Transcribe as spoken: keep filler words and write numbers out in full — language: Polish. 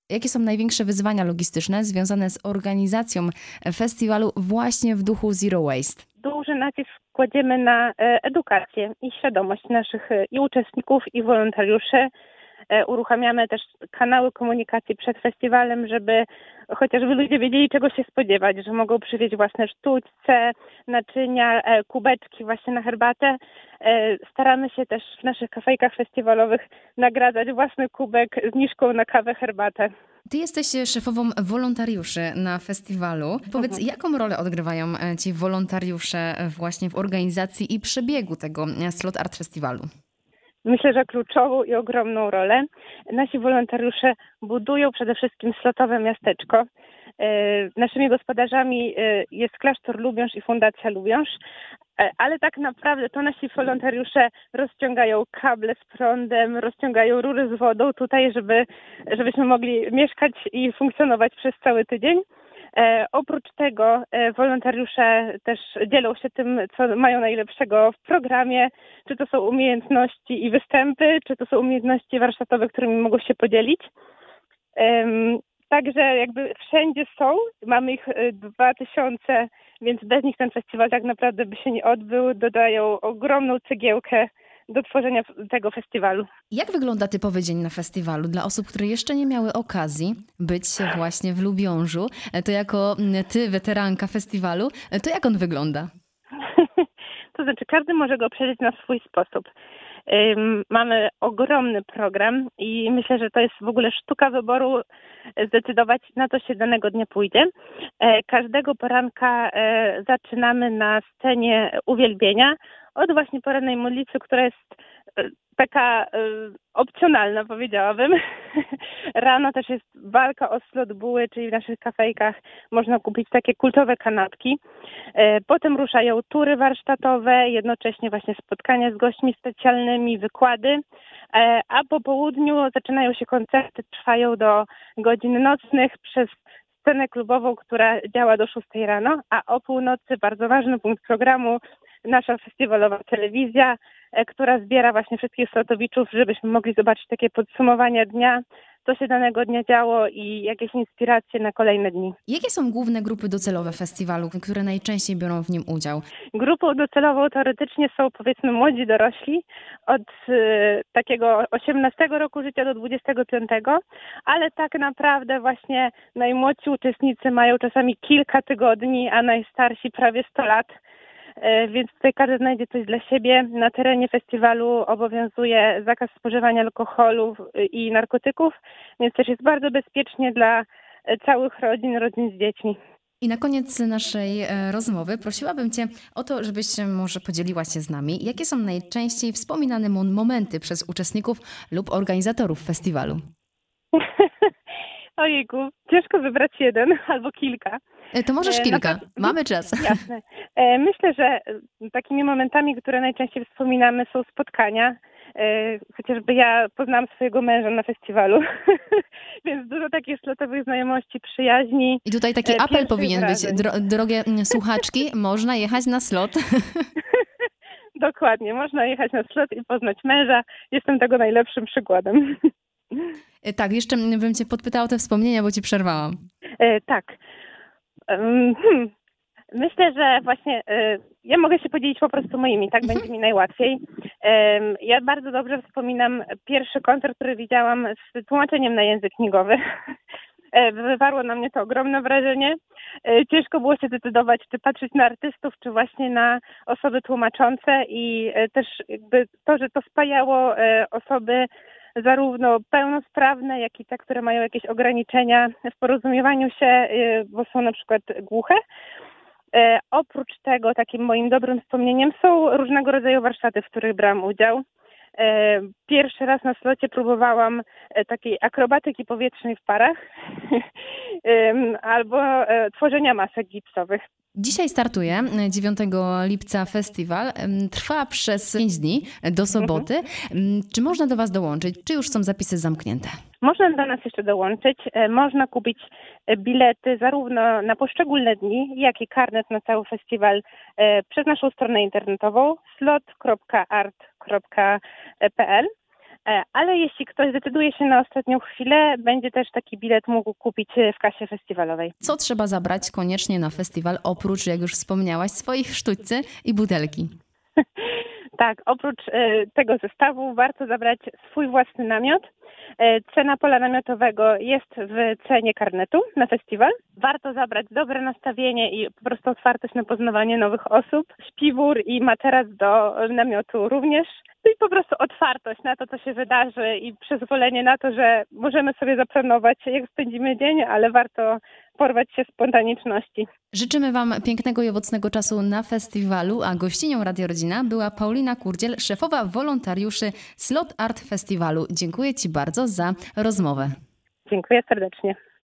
Jakie są największe wyzwania logistyczne związane z organizacją festiwalu właśnie w duchu Zero Waste? Duży nacisk kładziemy na edukację i świadomość naszych i uczestników, i wolontariuszy. Uruchamiamy też kanały komunikacji przed festiwalem, żeby chociażby ludzie wiedzieli, czego się spodziewać, że mogą przywieźć własne sztućce, naczynia, kubeczki właśnie na herbatę. Staramy się też w naszych kafejkach festiwalowych nagradzać własny kubek zniżką na kawę, herbatę. Ty jesteś szefową wolontariuszy na festiwalu. Powiedz, Mhm. jaką rolę odgrywają ci wolontariusze właśnie w organizacji i przebiegu tego Slot Art Festiwalu? Myślę, że kluczową i ogromną rolę. Nasi wolontariusze budują przede wszystkim slotowe miasteczko. Naszymi gospodarzami jest Klasztor Lubiąż i Fundacja Lubiąż, ale tak naprawdę to nasi wolontariusze rozciągają kable z prądem, rozciągają rury z wodą tutaj, żeby, żebyśmy mogli mieszkać i funkcjonować przez cały tydzień. E, oprócz tego e, wolontariusze też dzielą się tym, co mają najlepszego w programie, czy to są umiejętności i występy, czy to są umiejętności warsztatowe, którymi mogą się podzielić. E, także jakby wszędzie są, mamy ich dwa tysiące, więc bez nich ten festiwal tak naprawdę by się nie odbył, dodają ogromną cegiełkę do tworzenia tego festiwalu. Jak wygląda typowy dzień na festiwalu dla osób, które jeszcze nie miały okazji być właśnie w Lubiążu? To jako ty, weteranka festiwalu, to jak on wygląda? To znaczy, każdy może go przeżyć na swój sposób. Mamy ogromny program i myślę, że to jest w ogóle sztuka wyboru zdecydować, na co się danego dnia pójdzie. Każdego poranka zaczynamy na scenie uwielbienia od właśnie porannej modlitwy, która jest taka opcjonalna, powiedziałabym. Rano też jest walka o slot buły, czyli w naszych kafejkach można kupić takie kultowe kanapki. Potem ruszają tury warsztatowe, jednocześnie właśnie spotkania z gośćmi specjalnymi, wykłady, a po południu zaczynają się koncerty, trwają do godzin nocnych przez scenę klubową, która działa do szóstej rano, a o północy bardzo ważny punkt programu, nasza festiwalowa telewizja, która zbiera właśnie wszystkich slotowiczów, żebyśmy mogli zobaczyć takie podsumowania dnia, co się danego dnia działo i jakieś inspiracje na kolejne dni. Jakie są główne grupy docelowe festiwalu, które najczęściej biorą w nim udział? Grupą docelową teoretycznie są powiedzmy młodzi dorośli od y, takiego osiemnastego roku życia do dwudziestego piątego, ale tak naprawdę właśnie najmłodsi uczestnicy mają czasami kilka tygodni, a najstarsi prawie sto lat. Więc tutaj każdy znajdzie coś dla siebie. Na terenie festiwalu obowiązuje zakaz spożywania alkoholu i narkotyków, więc też jest bardzo bezpiecznie dla całych rodzin, rodzin z dziećmi. I na koniec naszej rozmowy prosiłabym Cię o to, żebyś może podzieliła się z nami, jakie są najczęściej wspominane momenty przez uczestników lub organizatorów festiwalu. Ojejku, ciężko wybrać jeden albo kilka. To możesz kilka. Mamy czas. Jasne. Myślę, że takimi momentami, które najczęściej wspominamy, są spotkania. Chociażby ja poznałam swojego męża na festiwalu, więc dużo takich slotowych znajomości, przyjaźni. I tutaj taki apel powinien wrażeń. być. Dro- drogie słuchaczki, można jechać na slot. Dokładnie, można jechać na slot i poznać męża. Jestem tego najlepszym przykładem. Tak, jeszcze bym Cię podpytała o te wspomnienia, bo Ci przerwałam. E, tak. Um, hmm. Myślę, że właśnie e, ja mogę się podzielić po prostu moimi, tak będzie mi najłatwiej. E, ja bardzo dobrze wspominam pierwszy koncert, który widziałam z tłumaczeniem na język migowy. E, wywarło na mnie to ogromne wrażenie. E, ciężko było się decydować, czy patrzeć na artystów, czy właśnie na osoby tłumaczące i e, też jakby to, że to spajało e, osoby zarówno pełnosprawne, jak i te, które mają jakieś ograniczenia w porozumiewaniu się, bo są na przykład głuche. E, oprócz tego takim moim dobrym wspomnieniem są różnego rodzaju warsztaty, w których brałam udział. E, pierwszy raz na slocie próbowałam e, takiej akrobatyki powietrznej w parach e, albo e, tworzenia masek gipsowych. Dzisiaj startuje dziewiątego lipca festiwal. Trwa przez pięć dni do soboty. Mhm. Czy można do Was dołączyć? Czy już są zapisy zamknięte? Można do nas jeszcze dołączyć. Można kupić bilety zarówno na poszczególne dni, jak i karnet na cały festiwal przez naszą stronę internetową slot kropka art kropka p l. E, Ale jeśli ktoś zdecyduje się na ostatnią chwilę, będzie też taki bilet mógł kupić w kasie festiwalowej. Co trzeba zabrać koniecznie na festiwal, oprócz, jak już wspomniałaś, swoich sztućcy i butelki? Tak, oprócz e, tego zestawu warto zabrać swój własny namiot. E, Cena pola namiotowego jest w cenie karnetu na festiwal. Warto zabrać dobre nastawienie i po prostu otwartość na poznawanie nowych osób. Śpiwór i materac do namiotu również. No i po prostu otwartość na to, co się wydarzy i przyzwolenie na to, że możemy sobie zaplanować, jak spędzimy dzień, ale warto porwać się spontaniczności. Życzymy Wam pięknego i owocnego czasu na festiwalu, a gościnią Radio Rodzina była Paulina Kurdziel, szefowa wolontariuszy Slot Art Festiwalu. Dziękuję Ci bardzo za rozmowę. Dziękuję serdecznie.